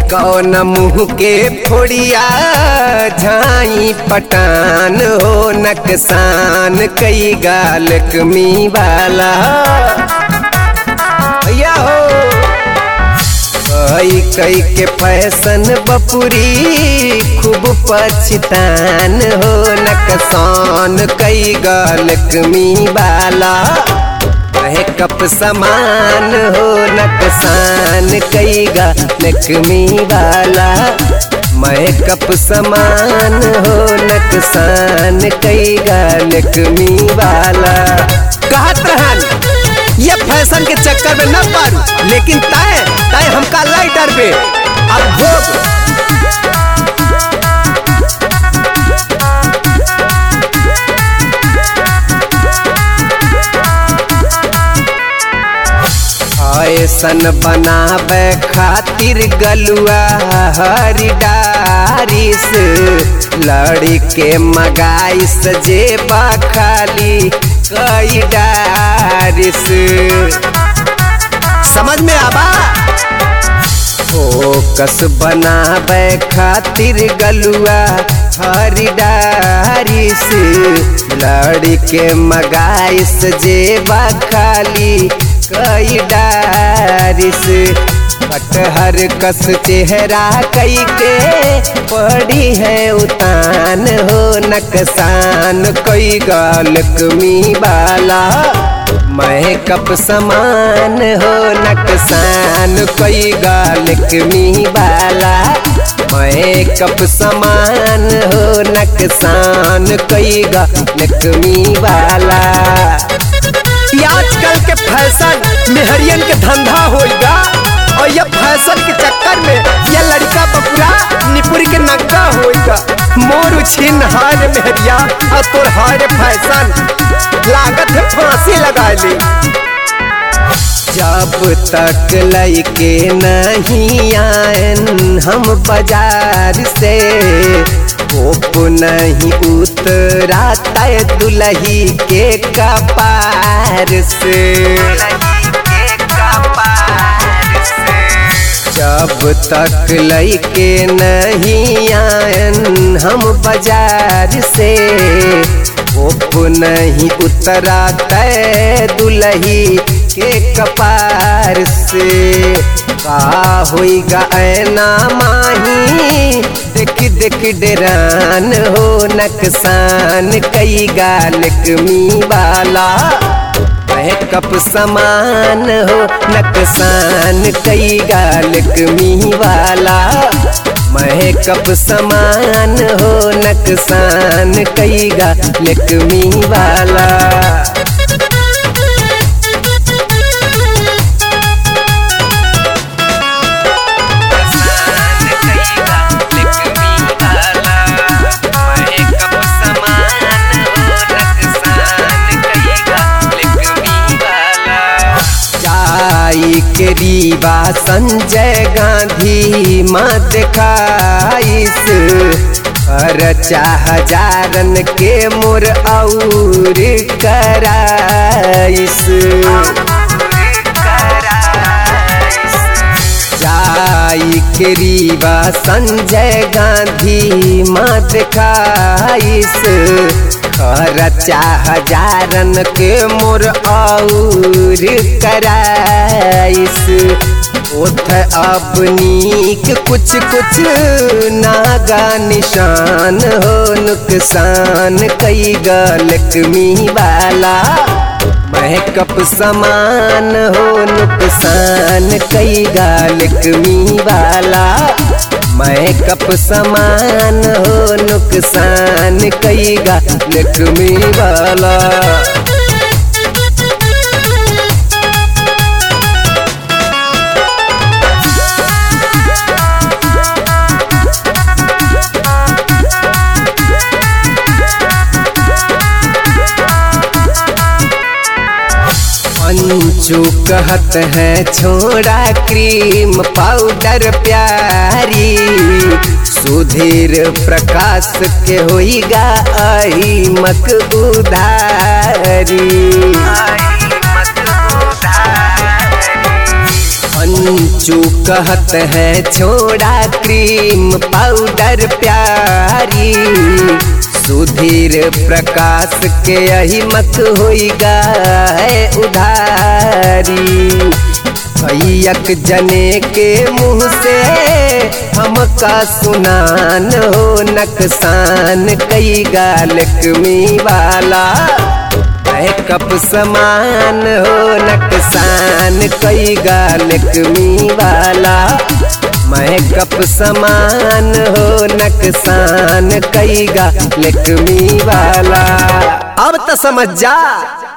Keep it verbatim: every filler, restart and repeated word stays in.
कौन मुँह के फोड़िया झाई पटान हो नकसान कई गाल कमी वाला भैया हो कई कई के फैशन बपुरी खूब पछतान हो नकसान कई गाल कमी वाला कप समान हो नकसान कई गा नकमी वाला मैं कप समान हो नकसान कई गा नकमी वाला। कहत रहन ये फैशन के चक्कर में न पड़ू लेकिन तय तय हमका लाइटर पे अब भोग ऐसन बनावे खातिर गलुआ हरी डारिस लड़ी के मगाइस जेबा खाली कई डारिस समझ में आबा फोकस बनावे खातिर गलुआ हरी डारिस लड़ी के मगाइस जेबा खाली कई डारिस कटहर कस चेहरा कई के पड़ी है उतान हो नकसान कई गाल कमी वाला मैं कप समान हो नकसान कई गाल कमी वाला मैं कप समान हो नकसान कई गाल कमी वाला। आजकल के फैशन मेहरियन के धंधा होगा और ये फैशन के चक्कर में ये लड़का बपुरा निपुरी के नंगा होगा मोर छिन हार मेहरिया और तोर हार फैशन लागत है फांसी लगा ली। जब तक लइके नहीं आएन हम बाजार से कोप नहीं उतरा तय दुलही के कपार से जब तक लइके नहीं आएन हम बाजार से कोप नहीं उतरा तय दुलही के कपार से का होइगा ऐना माही देख देख डेरान हो नकसान कई गाल कमी वाला मैं कप समान हो नकसान कई गाल कमी वाला मैं कप समान हो नकसान कई गाल कमी वाला। के रीवा संजय गांधी माँ दिखाइस हर चाह जारन के मोर और कराइस जाई के रीवा संजय गांधी माँ दिखाइस हर चाह जारन के मोर और कराइस ओथ अपनीक कुछ कुछ नागा निशान हो नुकसान कई गाल कमी वाला मैं कप समान हो नुकसान कई गाल कमी वाला मैं कप समान हो नुकसान कई गाल कमी वाला। अंशु कहत है छोड़ा क्रीम पाउडर प्यारी सुधीर प्रकाश के होइगा आई मक उधारी चूचू कहत है छोड़ा क्रीम पाउडर प्यारी, सुधीर प्रकाश के यही मत होइगा है उधारी। कैयक जने के मुँह से हमका सुनान हो नकसान कई गालकमी वाला कप समान हो नकसान कई गालकमी वाला मैं कप समान हो नकसान कई गालकमी वाला। अब तो समझ जा।